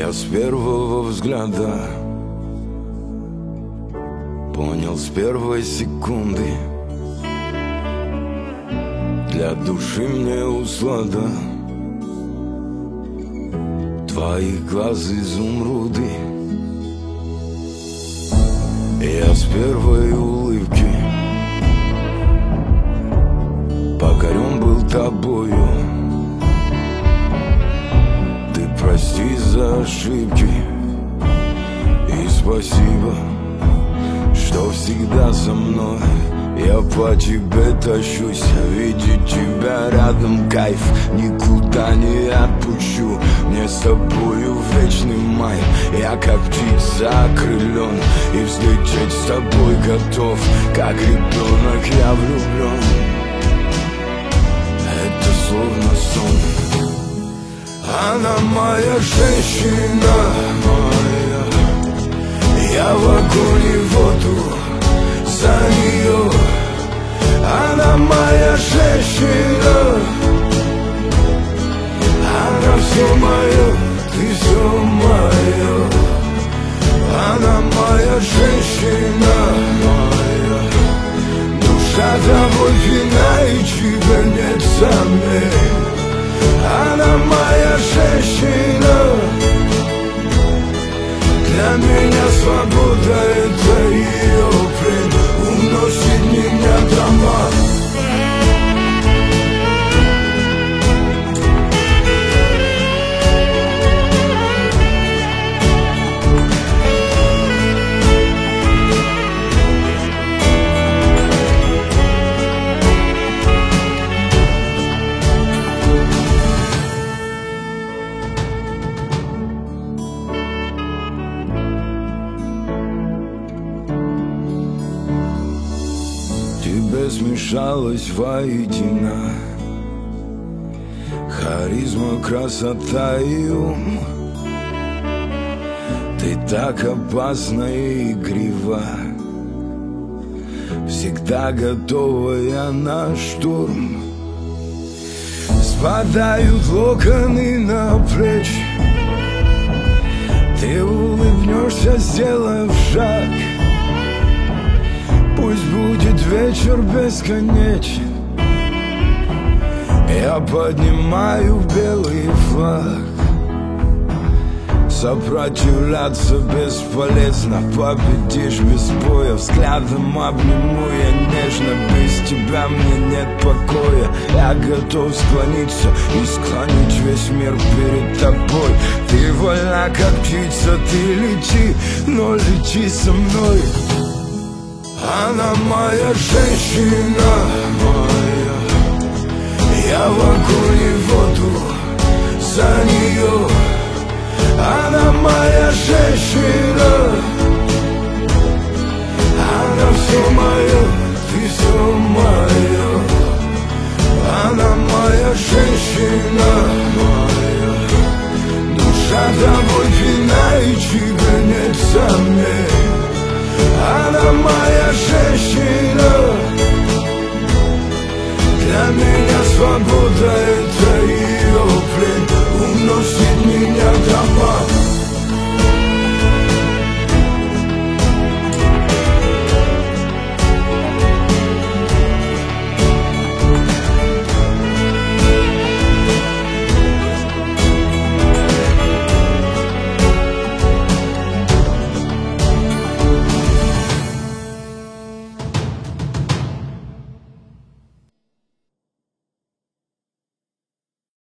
Я с первого взгляда понял с первой секунды: для души мне услада твои глаза изумруды. Я с первой улыбки покорен был тобою. Ты прости за ошибки и спасибо, что всегда со мной. Я по тебе тащусь, видеть тебя рядом кайф, никуда не отпущу. Мне с тобою вечный май, я как птица окрылен, и взлететь с тобой готов, как ребенок я влюблен. Это словно сон. Она моя женщина, моя. Я в огонь и воду за нее. Она моя женщина. Она все мое, ты все мое. Она моя женщина, моя. Душа тобой пьяна, и тебя нет сомнений. Она моя женщина. Для меня свобода — это ее плен, уносит меня дома. Тебе смешалась воедино харизма, красота и ум. Ты так опасна и игрива, всегда готовая на штурм. Спадают локоны на плечи, ты улыбнешься, сделав шаг. Пусть будет вечер бесконечен, я поднимаю белый флаг. Сопротивляться бесполезно, победишь без боя. Взглядом обниму я нежно, без тебя мне нет покоя. Я готов склониться и склонить весь мир перед тобой. Ты вольна, как птица, ты лети, но лети со мной. Она моя женщина, моя. Я в огонь и воду за нее. Она моя женщина. Она все мое, ты все мое. Она моя женщина, моя. Душа тобой пьяна, и тебя нет сомнений. Она моя женщина. Для меня свобода — это ее плен, уносит